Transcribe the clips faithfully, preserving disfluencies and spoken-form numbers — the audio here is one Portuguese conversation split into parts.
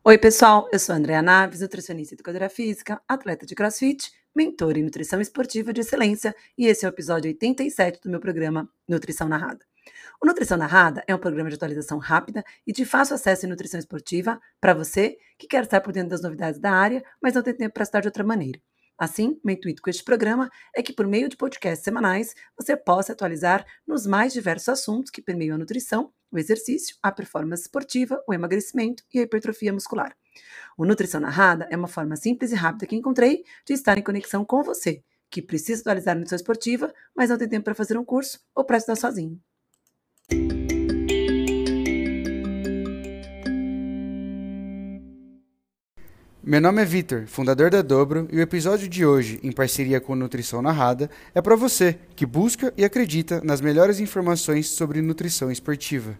Oi, pessoal, eu sou a Andrea Naves, nutricionista e educadora física, atleta de CrossFit, mentora em nutrição esportiva de excelência, e esse é o episódio oitenta e sete do meu programa Nutrição Narrada. O Nutrição Narrada é um programa de atualização rápida e de fácil acesso em nutrição esportiva para você que quer estar por dentro das novidades da área, mas não tem tempo para estar de outra maneira. Assim, meu intuito com este programa é que, por meio de podcasts semanais, você possa atualizar nos mais diversos assuntos que permeiam a nutrição, o exercício, a performance esportiva, o emagrecimento e a hipertrofia muscular. O Nutrição Narrada é uma forma simples e rápida que encontrei de estar em conexão com você, que precisa atualizar a nutrição esportiva, mas não tem tempo para fazer um curso ou para estudar sozinho. Meu nome é Vitor, fundador da Dobro, e o episódio de hoje, em parceria com Nutrição Narrada, é para você que busca e acredita nas melhores informações sobre nutrição esportiva.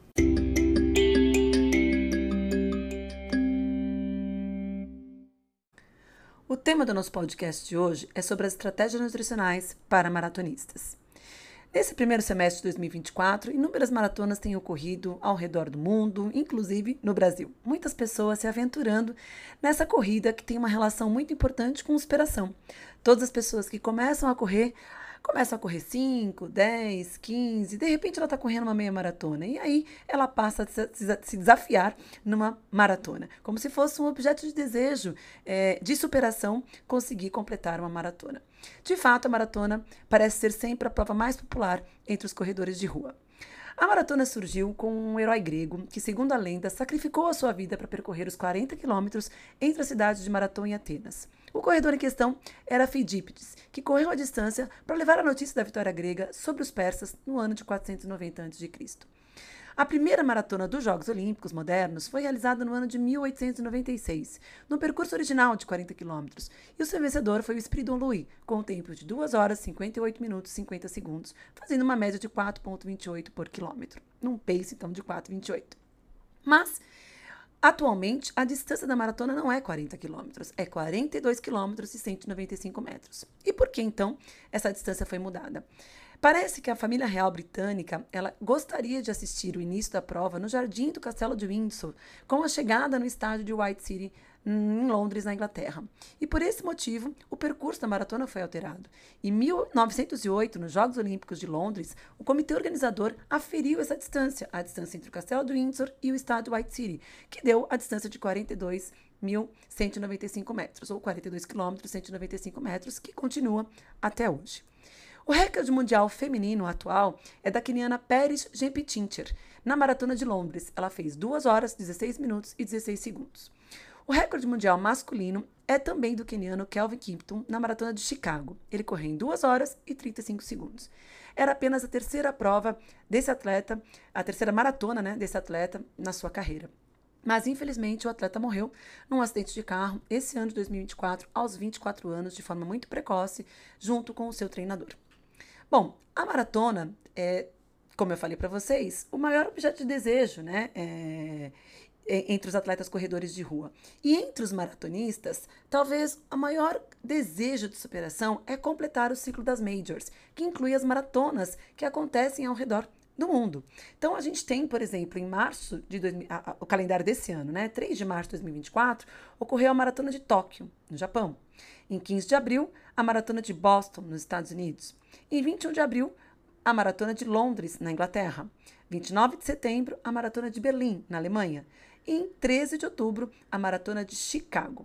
O tema do nosso podcast de hoje é sobre as estratégias nutricionais para maratonistas. Nesse primeiro semestre de dois mil e vinte e quatro, inúmeras maratonas têm ocorrido ao redor do mundo, inclusive no Brasil. Muitas pessoas se aventurando nessa corrida que tem uma relação muito importante com superação. Todas as pessoas que começam a correr, começam a correr cinco, dez, quinze, de repente ela está correndo uma meia maratona e aí ela passa a se desafiar numa maratona, como se fosse um objeto de desejo, é, de superação, conseguir completar uma maratona. De fato, a maratona parece ser sempre a prova mais popular entre os corredores de rua. A maratona surgiu com um herói grego que, segundo a lenda, sacrificou a sua vida para percorrer os quarenta quilômetros entre as cidades de Maratona e Atenas. O corredor em questão era Fidípides, que correu a distância para levar a notícia da vitória grega sobre os persas no ano de quatrocentos e noventa antes de Cristo. A primeira maratona dos Jogos Olímpicos modernos foi realizada no ano de mil oitocentos e noventa e seis, no percurso original de quarenta quilômetros, e o seu vencedor foi o Spiridon Louis, com um tempo de duas horas, cinquenta e oito minutos e cinquenta segundos, fazendo uma média de quatro vírgula vinte e oito por quilômetro, num pace então de quatro vírgula vinte e oito. Mas, atualmente, a distância da maratona não é quarenta quilômetros, é quarenta e dois quilômetros e cento e noventa e cinco metros. E por que, então, essa distância foi mudada? Parece que a família real britânica ela gostaria de assistir o início da prova no jardim do Castelo de Windsor, com a chegada no estádio de White City, em Londres, na Inglaterra. E por esse motivo, o percurso da maratona foi alterado. Em mil novecentos e oito, nos Jogos Olímpicos de Londres, o comitê organizador aferiu essa distância, a distância entre o Castelo de Windsor e o estádio White City, que deu a distância de quarenta e dois mil cento e noventa e cinco metros, ou quarenta e dois quilômetros, cento e noventa e cinco metros, que continua até hoje. O recorde mundial feminino atual é da queniana Peris Jepchirchir, na Maratona de Londres. Ela fez duas horas, dezesseis minutos e dezesseis segundos. O recorde mundial masculino é também do queniano Kelvin Kiptum, na Maratona de Chicago. Ele correu em duas horas e trinta e cinco segundos. Era apenas a terceira prova desse atleta, a terceira maratona, né, desse atleta na sua carreira. Mas, infelizmente, o atleta morreu num acidente de carro esse ano de dois mil e vinte e quatro, aos vinte e quatro anos, de forma muito precoce, junto com o seu treinador. Bom, a maratona é, como eu falei para vocês, o maior objeto de desejo, né, é, é, entre os atletas corredores de rua. E entre os maratonistas, talvez o maior desejo de superação é completar o ciclo das majors, que inclui as maratonas que acontecem ao redor do mundo. Então, a gente tem, por exemplo, em março de dois mil, a, a, o calendário desse ano, né, três de março de dois mil e vinte e quatro, ocorreu a Maratona de Tóquio, no Japão. Em quinze de abril, a Maratona de Boston, nos Estados Unidos. Em vinte e um de abril, a Maratona de Londres, na Inglaterra. vinte e nove de setembro, a Maratona de Berlim, na Alemanha. E em treze de outubro, a Maratona de Chicago.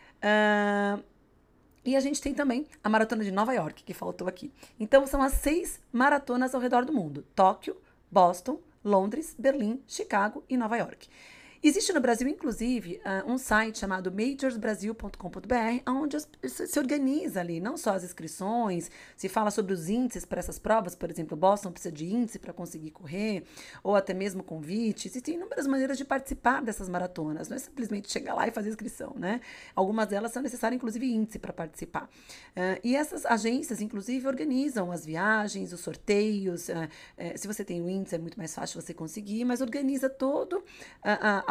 Uh, e a gente tem também a Maratona de Nova York, que faltou aqui. Então, são as seis maratonas ao redor do mundo. Tóquio, Boston, Londres, Berlim, Chicago e Nova York. Existe no Brasil, inclusive, uh, um site chamado majors brasil ponto com ponto b r, onde as, se organiza ali, não só as inscrições, se fala sobre os índices para essas provas, por exemplo, Boston precisa de índice para conseguir correr, ou até mesmo convite. Existem inúmeras maneiras de participar dessas maratonas, não é simplesmente chegar lá e fazer inscrição, né? Algumas delas são necessárias, inclusive, índice para participar. Uh, e essas agências, inclusive, organizam as viagens, os sorteios, uh, uh, se você tem o índice é muito mais fácil você conseguir, mas organiza todo uh, uh,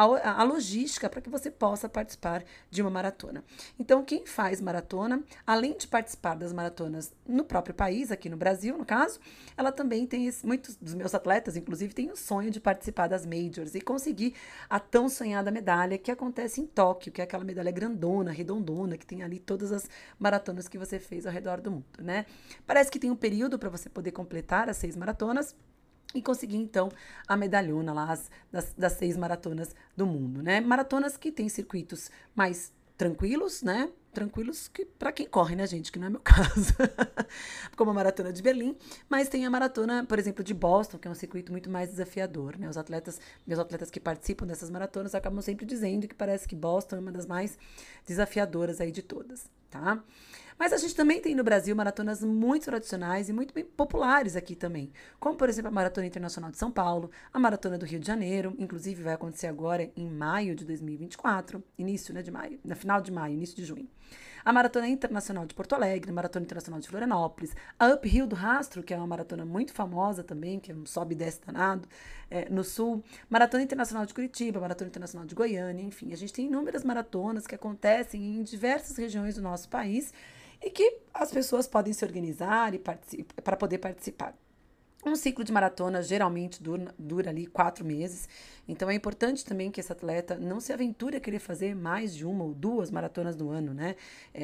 a, a logística para que você possa participar de uma maratona. Então, quem faz maratona, além de participar das maratonas no próprio país, aqui no Brasil, no caso, ela também tem, esse, muitos dos meus atletas, inclusive, têm o sonho de participar das majors e conseguir a tão sonhada medalha que acontece em Tóquio, que é aquela medalha grandona, redondona, que tem ali todas as maratonas que você fez ao redor do mundo, né? Parece que tem um período para você poder completar as seis maratonas e conseguir, então, a medalhona lá as, das, das seis maratonas do mundo, né? Maratonas que têm circuitos mais tranquilos, né? Tranquilos que para quem corre, né, gente? Que não é meu caso. Como a maratona de Berlim, mas tem a maratona, por exemplo, de Boston, que é um circuito muito mais desafiador, né? Os atletas, meus atletas que participam dessas maratonas acabam sempre dizendo que parece que Boston é uma das mais desafiadoras aí de todas, tá? Mas a gente também tem no Brasil maratonas muito tradicionais e muito bem populares aqui também, como, por exemplo, a Maratona Internacional de São Paulo, a Maratona do Rio de Janeiro, inclusive vai acontecer agora em maio de dois mil e vinte e quatro, início, né, de maio, no final de maio, início de junho. A Maratona Internacional de Porto Alegre, a Maratona Internacional de Florianópolis, a Uphill do Rastro, que é uma maratona muito famosa também, que é um sobe e desce danado, é, no Sul, Maratona Internacional de Curitiba, Maratona Internacional de Goiânia, enfim, a gente tem inúmeras maratonas que acontecem em diversas regiões do nosso país e que as pessoas podem se organizar e para poder participar. Um ciclo de maratona geralmente dura, dura ali quatro meses, então é importante também que esse atleta não se aventure a querer fazer mais de uma ou duas maratonas no ano, né?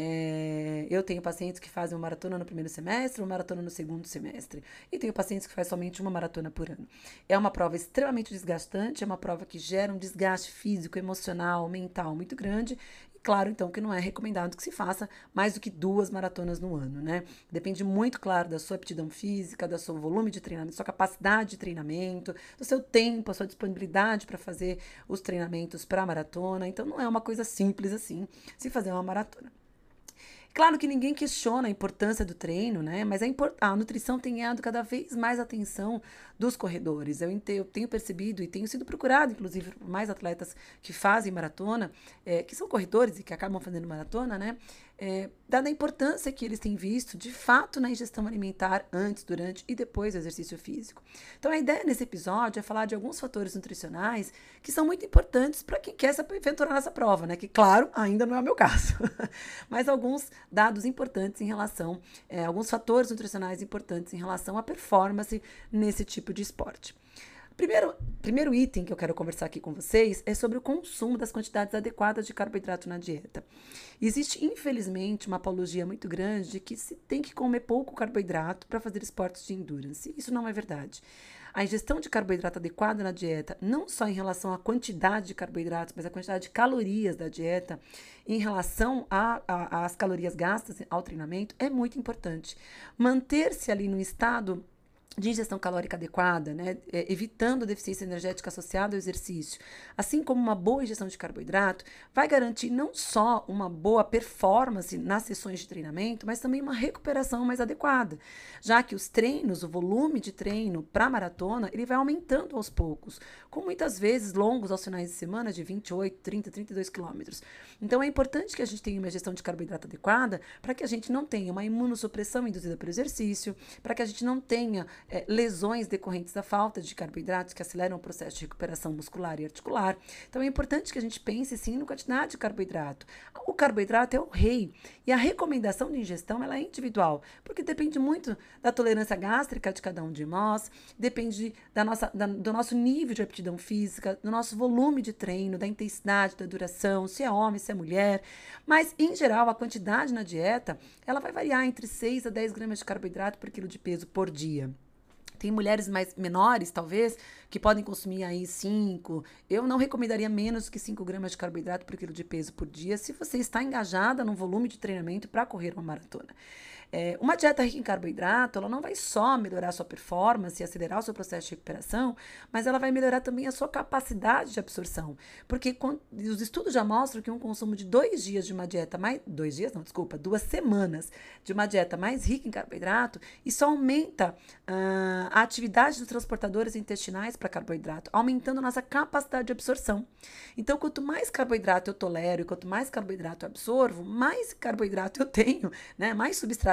É, eu tenho pacientes que fazem uma maratona no primeiro semestre, uma maratona no segundo semestre, e tenho pacientes que fazem somente uma maratona por ano. É uma prova extremamente desgastante, é uma prova que gera um desgaste físico, emocional, mental muito grande. Claro, então, que não é recomendado que se faça mais do que duas maratonas no ano, né? Depende muito, claro, da sua aptidão física, do seu volume de treinamento, da sua capacidade de treinamento, do seu tempo, a sua disponibilidade para fazer os treinamentos para a maratona. Então, não é uma coisa simples assim se fazer uma maratona. Claro que ninguém questiona a importância do treino, né? Mas a, import- a nutrição tem ganhado cada vez mais atenção dos corredores. Eu, ente- eu tenho percebido e tenho sido procurado, inclusive, por mais atletas que fazem maratona, é, que são corredores e que acabam fazendo maratona, né? É, dada a importância que eles têm visto, de fato, na ingestão alimentar antes, durante e depois do exercício físico. Então, a ideia nesse episódio é falar de alguns fatores nutricionais que são muito importantes para quem quer se aventurar nessa prova, né? Que, claro, ainda não é o meu caso. Mas alguns dados importantes em relação, é, alguns fatores nutricionais importantes em relação à performance nesse tipo de esporte. Primeiro, primeiro item que eu quero conversar aqui com vocês é sobre o consumo das quantidades adequadas de carboidrato na dieta. Existe, infelizmente, uma apologia muito grande de que se tem que comer pouco carboidrato para fazer esportes de endurance. Isso não é verdade. A ingestão de carboidrato adequada na dieta, não só em relação à quantidade de carboidratos, mas a quantidade de calorias da dieta, em relação às calorias gastas ao treinamento, é muito importante. Manter-se ali no estado de ingestão calórica adequada, né, é, evitando a deficiência energética associada ao exercício, assim como uma boa ingestão de carboidrato, vai garantir não só uma boa performance nas sessões de treinamento, mas também uma recuperação mais adequada, já que os treinos, o volume de treino para maratona, ele vai aumentando aos poucos, com muitas vezes longos aos finais de semana de vinte e oito, trinta, trinta e dois quilômetros. Então é importante que a gente tenha uma gestão de carboidrato adequada para que a gente não tenha uma imunossupressão induzida pelo exercício, para que a gente não tenha É, lesões decorrentes da falta de carboidratos que aceleram o processo de recuperação muscular e articular. Então é importante que a gente pense sim na quantidade de carboidrato. O carboidrato é o rei e a recomendação de ingestão ela é individual, porque depende muito da tolerância gástrica de cada um de nós, depende da nossa, da, do nosso nível de aptidão física, do nosso volume de treino, da intensidade, da duração, se é homem, se é mulher. Mas, em geral, a quantidade na dieta ela vai variar entre seis a dez gramas de carboidrato por quilo de peso por dia. Tem mulheres mais menores, talvez, que podem consumir aí cinco. Eu não recomendaria menos que cinco gramas de carboidrato por quilo de peso por dia se você está engajada num volume de treinamento para correr uma maratona. É, uma dieta rica em carboidrato, ela não vai só melhorar a sua performance e acelerar o seu processo de recuperação, mas ela vai melhorar também a sua capacidade de absorção. Porque quando, os estudos já mostram que um consumo de dois dias de uma dieta mais... Dois dias? Não, desculpa. Duas semanas de uma dieta mais rica em carboidrato, isso aumenta uh, a atividade dos transportadores intestinais para carboidrato, aumentando a nossa capacidade de absorção. Então, quanto mais carboidrato eu tolero e quanto mais carboidrato eu absorvo, mais carboidrato eu tenho, né? Mais substrato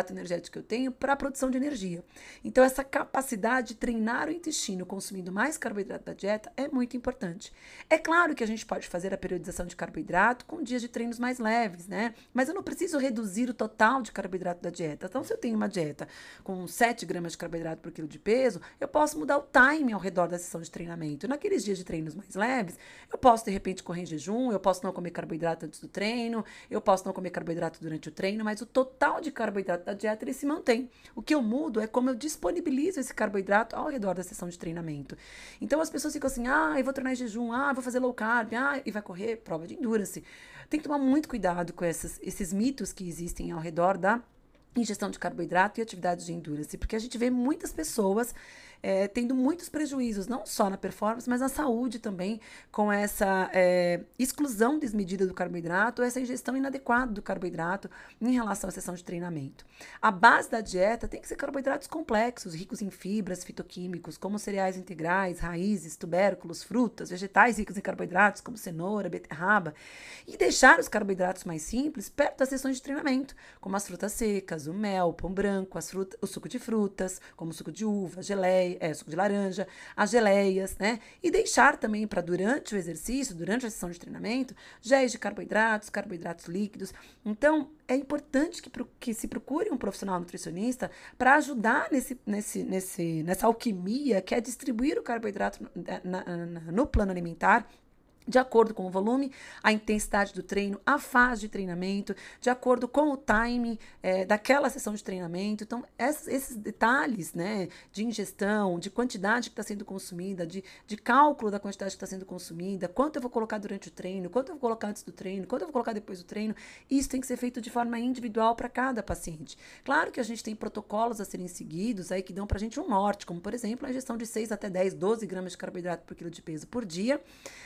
carboidrato energético que eu tenho para a produção de energia. Então, essa capacidade de treinar o intestino consumindo mais carboidrato da dieta é muito importante. É claro que a gente pode fazer a periodização de carboidrato com dias de treinos mais leves, né? Mas eu não preciso reduzir o total de carboidrato da dieta. Então, se eu tenho uma dieta com sete gramas de carboidrato por quilo de peso, eu posso mudar o time ao redor da sessão de treinamento. Naqueles dias de treinos mais leves, eu posso, de repente, correr em jejum, eu posso não comer carboidrato antes do treino, eu posso não comer carboidrato durante o treino, mas o total de carboidrato da dieta, ele se mantém. O que eu mudo é como eu disponibilizo esse carboidrato ao redor da sessão de treinamento. Então, as pessoas ficam assim, ah, eu vou treinar em jejum, ah, eu vou fazer low carb, ah, e vai correr prova de endurance. Tem que tomar muito cuidado com essas, esses mitos que existem ao redor da ingestão de carboidrato e atividades de endurance, porque a gente vê muitas pessoas é, tendo muitos prejuízos, não só na performance, mas na saúde também, com essa é, exclusão desmedida do carboidrato, essa ingestão inadequada do carboidrato em relação à sessão de treinamento. A base da dieta tem que ser carboidratos complexos, ricos em fibras, fitoquímicos, como cereais integrais, raízes, tubérculos, frutas, vegetais ricos em carboidratos, como cenoura, beterraba, e deixar os carboidratos mais simples perto das sessões de treinamento, como as frutas secas, o mel, o pão branco, as frutas, o suco de frutas, como o suco de uva, geleia, é, suco de laranja, as geleias, né? E deixar também para durante o exercício, durante a sessão de treinamento, géis de carboidratos, carboidratos líquidos. Então, é importante que, que se procure um profissional nutricionista para ajudar nesse, nesse, nesse, nessa alquimia que é distribuir o carboidrato no, na, na, no plano alimentar, de acordo com o volume, a intensidade do treino, a fase de treinamento, de acordo com o timing é, daquela sessão de treinamento. Então, esses, esses detalhes, né, de ingestão, de quantidade que está sendo consumida, de, de cálculo da quantidade que está sendo consumida, quanto eu vou colocar durante o treino, quanto eu vou colocar antes do treino, quanto eu vou colocar depois do treino, isso tem que ser feito de forma individual para cada paciente. Claro que a gente tem protocolos a serem seguidos aí que dão para a gente um norte, como, por exemplo, a ingestão de seis até dez, doze gramas de carboidrato por quilo de peso por dia,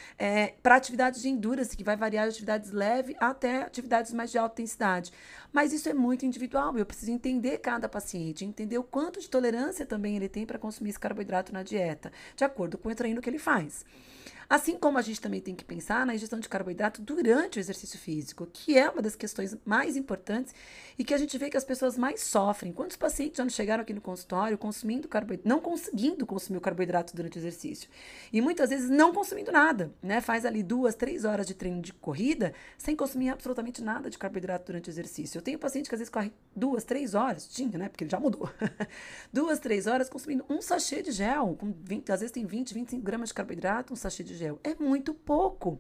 é, para atividades de endurance, que vai variar de atividades leves até atividades mais de alta intensidade. Mas isso é muito individual, eu preciso entender cada paciente, entender o quanto de tolerância também ele tem para consumir esse carboidrato na dieta, de acordo com o treino que ele faz. Assim como a gente também tem que pensar na ingestão de carboidrato durante o exercício físico, que é uma das questões mais importantes e que a gente vê que as pessoas mais sofrem. Quantos pacientes já não chegaram aqui no consultório consumindo carboidrato, não conseguindo consumir o carboidrato durante o exercício? E muitas vezes não consumindo nada, né? Faz ali duas, três horas de treino de corrida sem consumir absolutamente nada de carboidrato durante o exercício. Eu tenho paciente que às vezes corre duas, três horas, tinha, né? Porque ele já mudou. duas, três horas consumindo um sachê de gel, com vinte, às vezes tem vinte, vinte e cinco gramas de carboidrato, um sachê de gel. É muito pouco.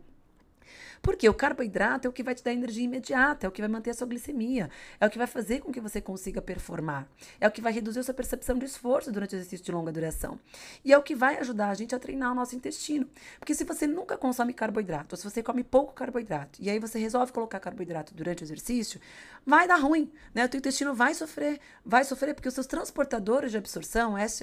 Porque o carboidrato é o que vai te dar energia imediata, é o que vai manter a sua glicemia, é o que vai fazer com que você consiga performar, é o que vai reduzir a sua percepção de esforço durante o exercício de longa duração. E é o que vai ajudar a gente a treinar o nosso intestino. Porque se você nunca consome carboidrato, ou se você come pouco carboidrato, e aí você resolve colocar carboidrato durante o exercício, vai dar ruim, né? O teu intestino vai sofrer, vai sofrer porque os seus transportadores de absorção, S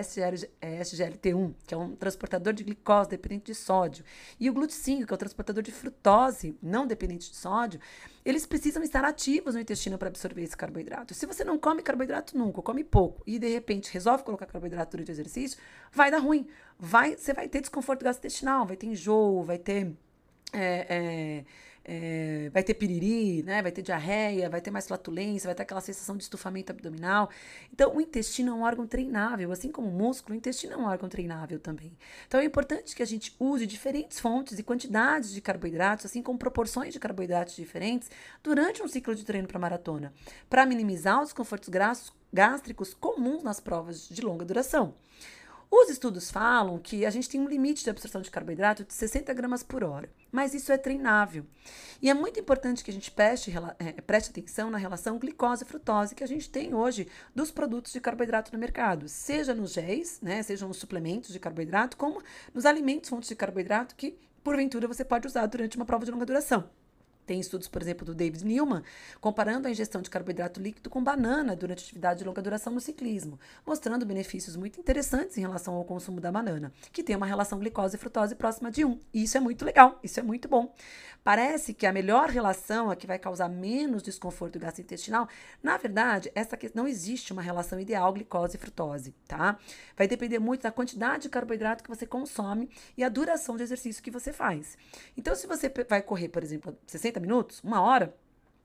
G L T um, que é um transportador de glicose dependente de sódio, e o gluticínio, que é o transportador de frutose, não dependente de sódio, eles precisam estar ativos no intestino para absorver esse carboidrato. Se você não come carboidrato nunca, ou come pouco, e de repente resolve colocar carboidrato durante o exercício, vai dar ruim. Vai, você vai ter desconforto gastrointestinal, vai ter enjoo, vai ter... É, é, É, vai ter piriri, né? Vai ter diarreia, vai ter mais flatulência, vai ter aquela sensação de estufamento abdominal. Então, o intestino é um órgão treinável, assim como o músculo, o intestino é um órgão treinável também. Então, é importante que a gente use diferentes fontes e quantidades de carboidratos, assim como proporções de carboidratos diferentes, durante um ciclo de treino para maratona, para minimizar os desconfortos gástricos comuns nas provas de longa duração. Os estudos falam que a gente tem um limite de absorção de carboidrato de sessenta gramas por hora, mas isso é treinável. E é muito importante que a gente preste, é, preste atenção na relação glicose-frutose que a gente tem hoje dos produtos de carboidrato no mercado, seja nos géis, né, sejam nos suplementos de carboidrato, como nos alimentos fontes de carboidrato que, porventura, você pode usar durante uma prova de longa duração. Tem estudos, por exemplo, do David Newman, comparando a ingestão de carboidrato líquido com banana durante atividade de longa duração no ciclismo, mostrando benefícios muito interessantes em relação ao consumo da banana, que tem uma relação glicose e frutose próxima de um. E isso é muito legal, isso é muito bom. Parece que a melhor relação, a que vai causar menos desconforto gastrointestinal, na verdade, essa que não existe uma relação ideal glicose e frutose, tá? Vai depender muito da quantidade de carboidrato que você consome e a duração de exercício que você faz. Então, se você vai correr, por exemplo, sessenta minutos, uma hora,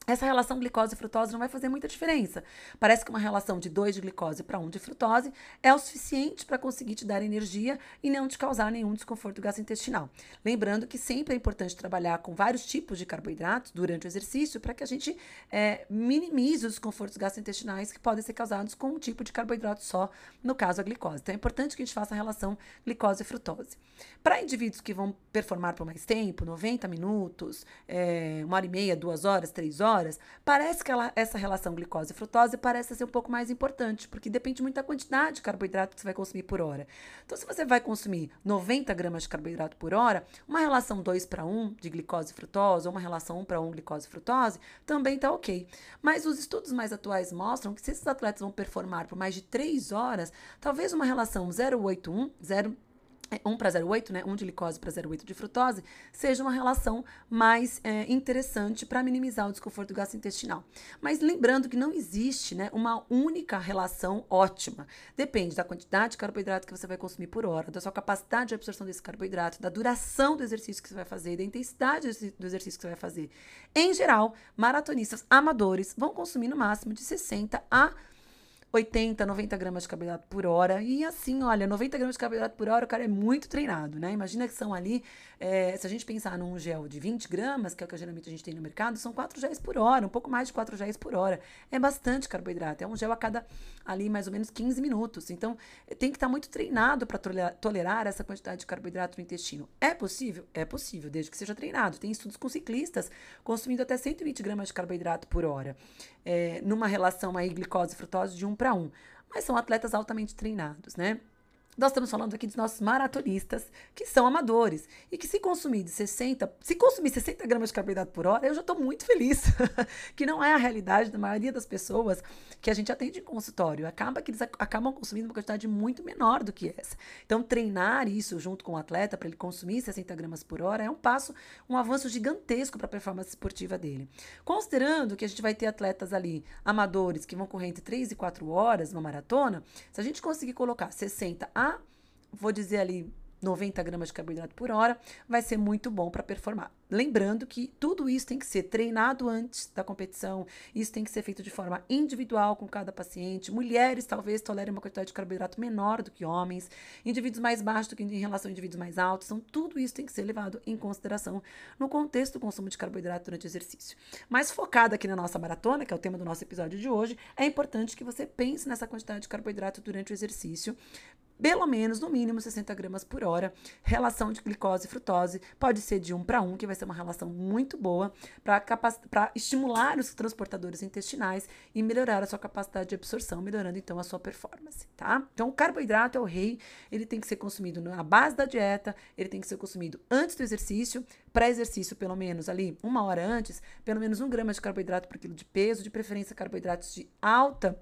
essa relação glicose e frutose não vai fazer muita diferença. Parece que uma relação de dois de glicose para um de frutose é o suficiente para conseguir te dar energia e não te causar nenhum desconforto gastrointestinal. Lembrando que sempre é importante trabalhar com vários tipos de carboidratos durante o exercício para que a gente é, minimize os desconfortos gastrointestinais que podem ser causados com um tipo de carboidrato só, no caso a glicose. Então é importante que a gente faça a relação glicose e frutose. Para indivíduos que vão performar por mais tempo, noventa minutos, é, uma hora e meia, duas horas, três horas, horas, parece que ela, essa relação glicose e frutose parece ser um pouco mais importante, porque depende muito da quantidade de carboidrato que você vai consumir por hora. Então, se você vai consumir noventa gramas de carboidrato por hora, uma relação dois para um de glicose e frutose, ou uma relação um para um glicose e frutose, também está ok. Mas os estudos mais atuais mostram que se esses atletas vão performar por mais de três horas, talvez uma relação zero vírgula oitenta e um, zero um para zero vírgula oito, né? um de glicose para zero vírgula oito de frutose, seja uma relação mais é, interessante para minimizar o desconforto gastrointestinal. Mas lembrando que não existe, né, uma única relação ótima. Depende da quantidade de carboidrato que você vai consumir por hora, da sua capacidade de absorção desse carboidrato, da duração do exercício que você vai fazer, da intensidade do exercício que você vai fazer. Em geral, maratonistas amadores vão consumir no máximo de sessenta a oitenta, noventa gramas de carboidrato por hora. E assim, olha, noventa gramas de carboidrato por hora, o cara é muito treinado, né? Imagina que são ali, é, se a gente pensar num gel de vinte gramas, que é o que geralmente a gente tem no mercado, são quatro géis por hora, um pouco mais de quatro géis por hora. É bastante carboidrato. É um gel a cada, ali, mais ou menos quinze minutos. Então, tem que estar muito treinado para tolerar, tolerar essa quantidade de carboidrato no intestino. É possível? É possível, desde que seja treinado. Tem estudos com ciclistas consumindo até cento e vinte gramas de carboidrato por hora, é, numa relação aí glicose e frutose de um para um. Mas são atletas altamente treinados, né? Nós estamos falando aqui dos nossos maratonistas, que são amadores, e que se consumir de sessenta, se consumir sessenta gramas de carboidrato por hora, eu já estou muito feliz, que não é a realidade da maioria das pessoas que a gente atende em consultório. Acaba que eles acabam consumindo uma quantidade muito menor do que essa. Então, treinar isso junto com o atleta para ele consumir sessenta gramas por hora é um passo, um avanço gigantesco para a performance esportiva dele. Considerando que a gente vai ter atletas ali, amadores, que vão correr entre três e quatro horas numa maratona, se a gente conseguir colocar sessenta a vou dizer ali, noventa gramas de carboidrato por hora, vai ser muito bom para performar. Lembrando que tudo isso tem que ser treinado antes da competição, isso tem que ser feito de forma individual com cada paciente. Mulheres talvez tolerem uma quantidade de carboidrato menor do que homens, indivíduos mais baixos do que em relação a indivíduos mais altos. Então, tudo isso tem que ser levado em consideração no contexto do consumo de carboidrato durante o exercício. Mas focado aqui na nossa maratona, que é o tema do nosso episódio de hoje, é importante que você pense nessa quantidade de carboidrato durante o exercício, pelo menos, no mínimo, sessenta gramas por hora. Relação de glicose e frutose pode ser de um para um, que vai ser uma relação muito boa para estimular os transportadores intestinais e melhorar a sua capacidade de absorção, melhorando, então, a sua performance, tá? Então, o carboidrato é o rei, ele tem que ser consumido na base da dieta, ele tem que ser consumido antes do exercício, pré-exercício, pelo menos, ali, uma hora antes, pelo menos um grama de carboidrato por quilo de peso, de preferência carboidratos de alta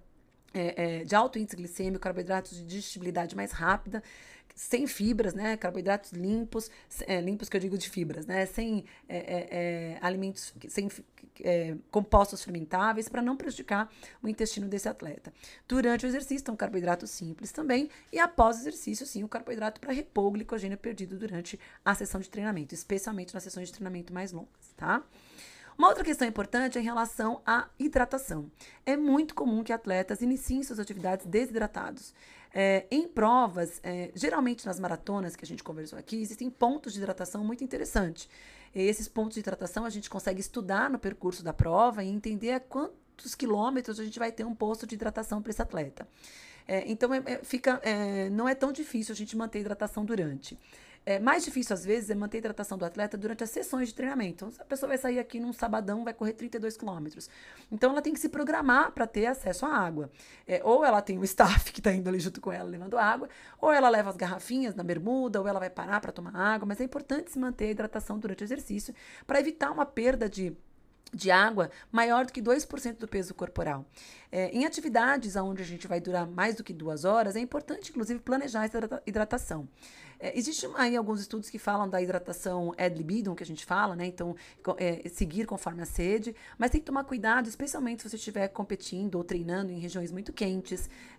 É, é, de alto índice glicêmico, carboidratos de digestibilidade mais rápida, sem fibras, né? Carboidratos limpos, é, limpos que eu digo de fibras, né? Sem é, é, é, alimentos, sem é, compostos fermentáveis, para não prejudicar o intestino desse atleta. Durante o exercício, então, carboidrato simples também, e após o exercício, sim, o carboidrato para repor o glicogênio perdido durante a sessão de treinamento, especialmente nas sessões de treinamento mais longas, tá? Uma outra questão importante é em relação à hidratação. É muito comum que atletas iniciem suas atividades desidratados. É, em provas, é, geralmente nas maratonas que a gente conversou aqui, existem pontos de hidratação muito interessantes. E esses pontos de hidratação a gente consegue estudar no percurso da prova e entender a quantos quilômetros a gente vai ter um posto de hidratação para esse atleta. É, então, é, é, fica, é, não é tão difícil a gente manter a hidratação durante. É, mais difícil, às vezes, é manter a hidratação do atleta durante as sessões de treinamento. Então, a pessoa vai sair aqui num sabadão, vai correr trinta e dois quilômetros. Então, ela tem que se programar para ter acesso à água. É, ou ela tem o staff que está indo ali junto com ela, levando água, ou ela leva as garrafinhas na bermuda, ou ela vai parar para tomar água. Mas é importante se manter a hidratação durante o exercício para evitar uma perda de de água maior do que dois por cento do peso corporal. É, em atividades onde a gente vai durar mais do que duas horas, é importante, inclusive, planejar essa hidratação. É, Existem aí alguns estudos que falam da hidratação ad libidem, que a gente fala, né? Então, é, seguir conforme a sede, mas tem que tomar cuidado, especialmente se você estiver competindo ou treinando em regiões muito quentes,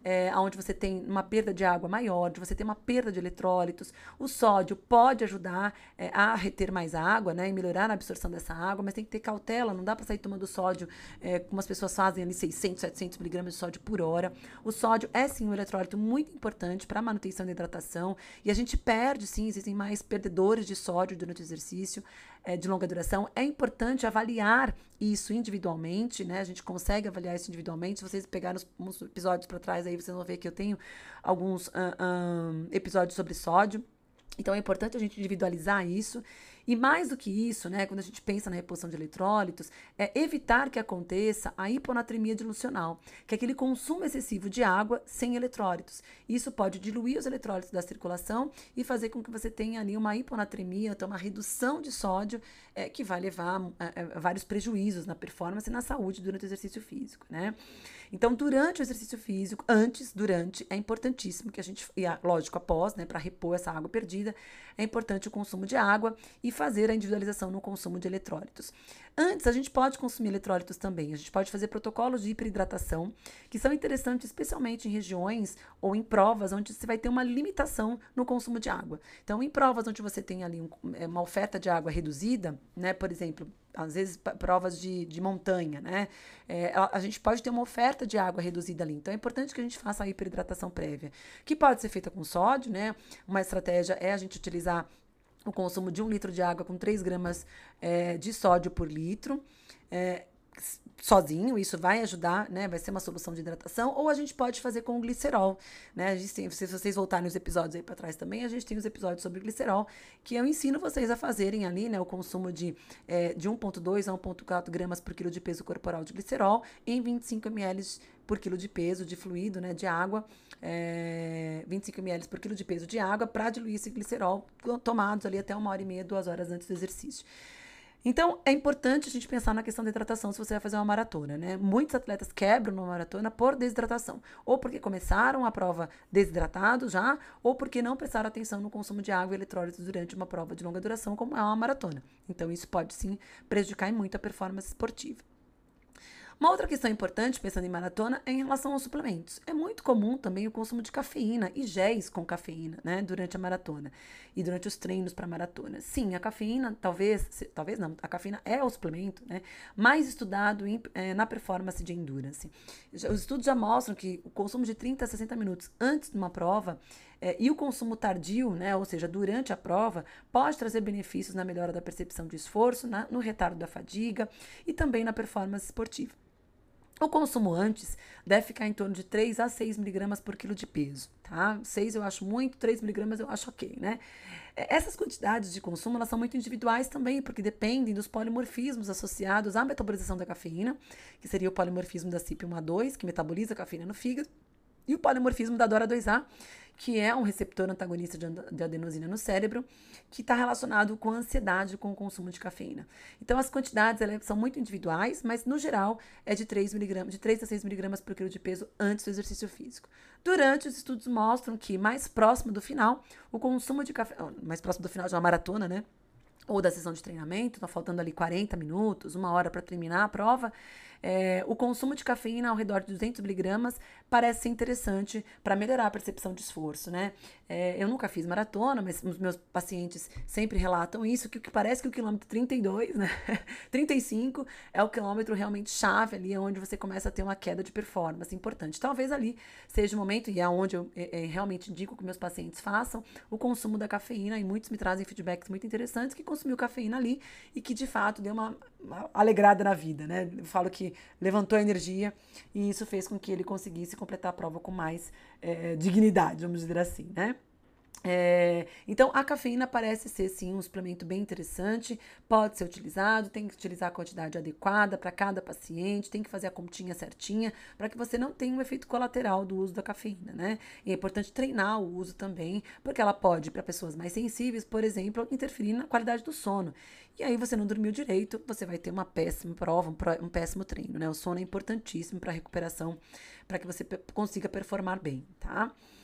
é, onde você tem uma perda de água maior, onde você tem uma perda de eletrólitos. O sódio pode ajudar é, a reter mais água, né, e melhorar a absorção dessa água, mas tem que ter cautela, não dá para sair tomando sódio, é, como as pessoas fazem ali, seiscentos, setecentos miligramas de sódio por hora. O sódio é sim um eletrólito muito importante para a manutenção da hidratação, e a gente perde sim, existem mais perdedores de sódio durante o exercício é, de longa duração. É importante avaliar isso individualmente, né? A gente consegue avaliar isso individualmente. Se vocês pegarem uns, uns episódios para trás aí, vocês vão ver que eu tenho alguns uh, um, episódios sobre sódio. Então é importante a gente individualizar isso. E mais do que isso, né, quando a gente pensa na reposição de eletrólitos, é evitar que aconteça a hiponatremia dilucional, que é aquele consumo excessivo de água sem eletrólitos. Isso pode diluir os eletrólitos da circulação e fazer com que você tenha ali uma hiponatremia, então uma redução de sódio, é, que vai levar a, a vários prejuízos na performance e na saúde durante o exercício físico, né? Então, durante o exercício físico, antes, durante, é importantíssimo que a gente, e lógico, após, né, para repor essa água perdida, é importante o consumo de água e fazer a individualização no consumo de eletrólitos. Antes, a gente pode consumir eletrólitos também. A gente pode fazer protocolos de hiperidratação, que são interessantes especialmente em regiões ou em provas onde você vai ter uma limitação no consumo de água. Então, em provas onde você tem ali um, uma oferta de água reduzida, né, por exemplo, às vezes provas de, de montanha, né? É, a, a gente pode ter uma oferta de água reduzida ali. Então é importante que a gente faça a hiperidratação prévia, que pode ser feita com sódio, né? Uma estratégia é a gente utilizar o consumo de um litro de água com três gramas é, de sódio por litro. É, sozinho, isso vai ajudar, né? Vai ser uma solução de hidratação, ou a gente pode fazer com o glicerol, né? A gente tem, se vocês voltarem os episódios aí para trás também, a gente tem os episódios sobre glicerol, que eu ensino vocês a fazerem ali, né? O consumo de, é, de um vírgula dois a um vírgula quatro gramas por quilo de peso corporal de glicerol em vinte e cinco mililitros por quilo de peso de fluido, né? De água, é, vinte e cinco mililitros por quilo de peso de água para diluir esse glicerol, tomados ali até uma hora e meia, duas horas antes do exercício. Então, é importante a gente pensar na questão da hidratação se você vai fazer uma maratona, né? Muitos atletas quebram numa maratona por desidratação, ou porque começaram a prova desidratados já, ou porque não prestaram atenção no consumo de água e eletrólitos durante uma prova de longa duração, como é uma maratona. Então, isso pode, sim, prejudicar muito a performance esportiva. Uma outra questão importante, pensando em maratona, é em relação aos suplementos. É muito comum também o consumo de cafeína e géis com cafeína, né, durante a maratona e durante os treinos para maratona. Sim, a cafeína, talvez, se, talvez não, a cafeína é o suplemento, né, mais estudado em, é, na performance de endurance. Os estudos já mostram que o consumo de trinta a sessenta minutos antes de uma prova é, e o consumo tardio, né, ou seja, durante a prova, pode trazer benefícios na melhora da percepção de esforço, na, no retardo da fadiga e também na performance esportiva. O consumo antes deve ficar em torno de três a seis miligramas por quilo de peso, tá? seis eu acho muito, três miligramas eu acho ok, né? Essas quantidades de consumo, elas são muito individuais também, porque dependem dos polimorfismos associados à metabolização da cafeína, que seria o polimorfismo da C Y P um A dois, que metaboliza a cafeína no fígado, e o polimorfismo da D O R A dois A, que é um receptor antagonista de adenosina no cérebro, que está relacionado com a ansiedade com o consumo de cafeína. Então, as quantidades elas são muito individuais, mas, no geral, é de três miligramas, de três a seis miligramas por quilo de peso antes do exercício físico. Durante, os estudos mostram que, mais próximo do final, o consumo de café, mais próximo do final de uma maratona, né? Ou da sessão de treinamento, tá faltando ali quarenta minutos, uma hora para terminar a prova, é, o consumo de cafeína ao redor de duzentos miligramas parece ser interessante para melhorar a percepção de esforço, né? É, eu nunca fiz maratona, mas os meus pacientes sempre relatam isso, que o que parece que o quilômetro trinta e dois, né? trinta e cinco é o quilômetro realmente chave ali, onde você começa a ter uma queda de performance importante. Talvez ali seja o momento, e é onde eu é, é, realmente indico que meus pacientes façam, o consumo da cafeína, e muitos me trazem feedbacks muito interessantes que consumiu cafeína ali e que de fato deu uma, uma alegrada na vida, né? Eu falo que levantou a energia e isso fez com que ele conseguisse completar a prova com mais é, dignidade, vamos dizer assim, né? É, então, a cafeína parece ser, sim, um suplemento bem interessante, pode ser utilizado, tem que utilizar a quantidade adequada para cada paciente, tem que fazer a continha certinha, para que você não tenha um efeito colateral do uso da cafeína, né? E é importante treinar o uso também, porque ela pode, para pessoas mais sensíveis, por exemplo, interferir na qualidade do sono. E aí você não dormiu direito, você vai ter uma péssima prova, um, pro, um péssimo treino, né? O sono é importantíssimo para a recuperação, para que você consiga performar bem, tá?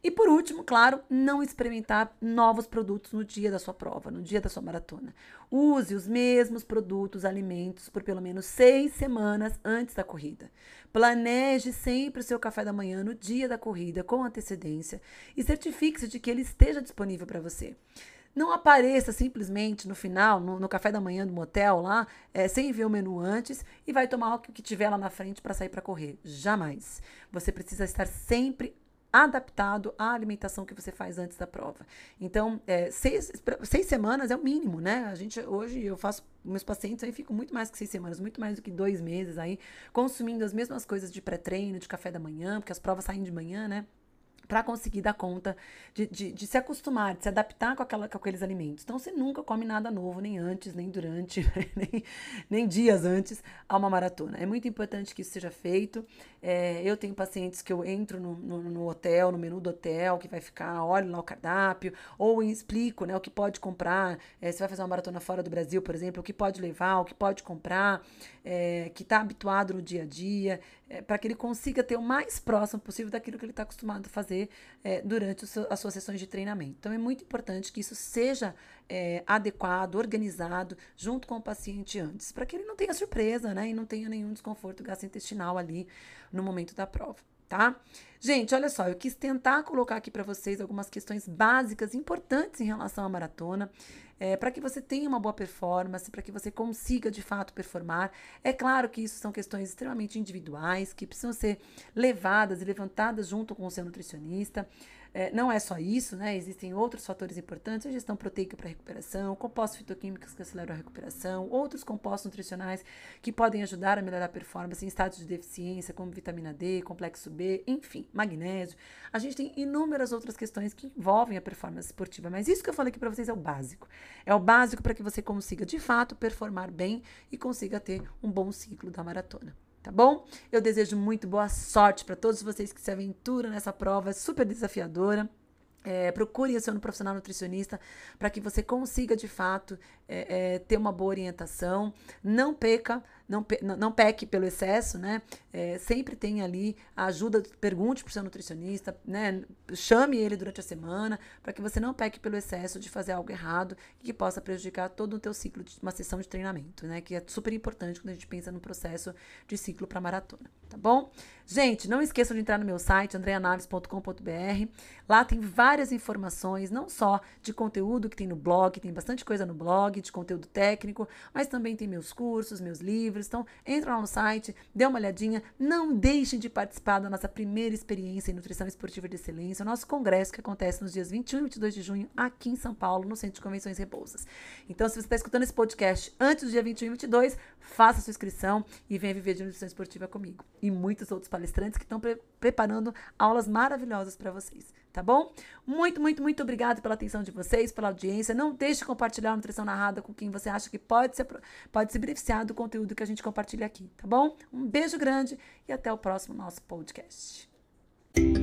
E por último, claro, não experimentar novos produtos no dia da sua prova, no dia da sua maratona. Use os mesmos produtos, alimentos por pelo menos seis semanas antes da corrida. Planeje sempre o seu café da manhã no dia da corrida com antecedência e certifique-se de que ele esteja disponível para você. Não apareça simplesmente no final, no, no café da manhã do motel lá, é, sem ver o menu antes e vai tomar o que tiver lá na frente para sair para correr. Jamais. Você precisa estar sempre adaptado à alimentação que você faz antes da prova. Então, é, seis, seis semanas é o mínimo, né? A gente, hoje, eu faço, meus pacientes aí ficam muito mais que seis semanas, muito mais do que dois meses aí, consumindo as mesmas coisas de pré-treino, de café da manhã, porque as provas saem de manhã, né? Para conseguir dar conta de, de, de se acostumar, de se adaptar com, aquela, com aqueles alimentos. Então, você nunca come nada novo, nem antes, nem durante, nem, nem dias antes a uma maratona. É muito importante que isso seja feito. É, eu tenho pacientes que eu entro no, no, no hotel, no menu do hotel, que vai ficar, olho lá o cardápio, ou explico, né, o que pode comprar. É, você vai fazer uma maratona fora do Brasil, por exemplo, o que pode levar, o que pode comprar, é, que está habituado no dia a dia, é, para que ele consiga ter o mais próximo possível daquilo que ele está acostumado a fazer É, durante seu, as suas sessões de treinamento. Então, é muito importante que isso seja é, adequado, organizado, junto com o paciente antes, para que ele não tenha surpresa, né, e não tenha nenhum desconforto gastrointestinal ali no momento da prova, tá? Gente, olha só, eu quis tentar colocar aqui para vocês algumas questões básicas, importantes em relação à maratona, é, para que você tenha uma boa performance, para que você consiga, de fato, performar. É claro que isso são questões extremamente individuais, que precisam ser levadas e levantadas junto com o seu nutricionista. É, não é só isso, né? Existem outros fatores importantes, a gestão proteica para recuperação, compostos fitoquímicos que aceleram a recuperação, outros compostos nutricionais que podem ajudar a melhorar a performance em estados de deficiência, como vitamina D, complexo B, enfim, magnésio. A gente tem inúmeras outras questões que envolvem a performance esportiva, mas isso que eu falei aqui para vocês é o básico. É o básico para que você consiga, de fato, performar bem e consiga ter um bom ciclo da maratona. Tá bom? Eu desejo muito boa sorte para todos vocês que se aventuram nessa prova super desafiadora. É, procure o seu profissional nutricionista para que você consiga, de fato, é, é, ter uma boa orientação. Não peca, não, pe, não, não peque pelo excesso, né? É, sempre tem ali a ajuda, pergunte para o seu nutricionista, né? Chame ele durante a semana para que você não peque pelo excesso de fazer algo errado e que possa prejudicar todo o teu ciclo de uma sessão de treinamento, né? Que é super importante quando a gente pensa no processo de ciclo para maratona, tá bom? Gente, não esqueçam de entrar no meu site, andrea naves ponto com ponto b r. Lá tem várias informações, não só de conteúdo que tem no blog, tem bastante coisa no blog, de conteúdo técnico, mas também tem meus cursos, meus livros. Então, entra lá no site, dê uma olhadinha. Não deixem de participar da nossa primeira experiência em nutrição esportiva de excelência, o nosso congresso que acontece nos dias vinte e um e vinte e dois de junho, aqui em São Paulo, no Centro de Convenções Rebouças. Então, se você está escutando esse podcast antes do dia vinte e um e vinte e dois, faça sua inscrição e venha viver de nutrição esportiva comigo. E muitos outros palestrantes que estão pre- preparando aulas maravilhosas para vocês, tá bom? Muito, muito, muito obrigada pela atenção de vocês, pela audiência. Não deixe de compartilhar a Nutrição Narrada com quem você acha que pode, ser, pode se beneficiar do conteúdo que a gente compartilha aqui, tá bom? Um beijo grande e até o próximo nosso podcast.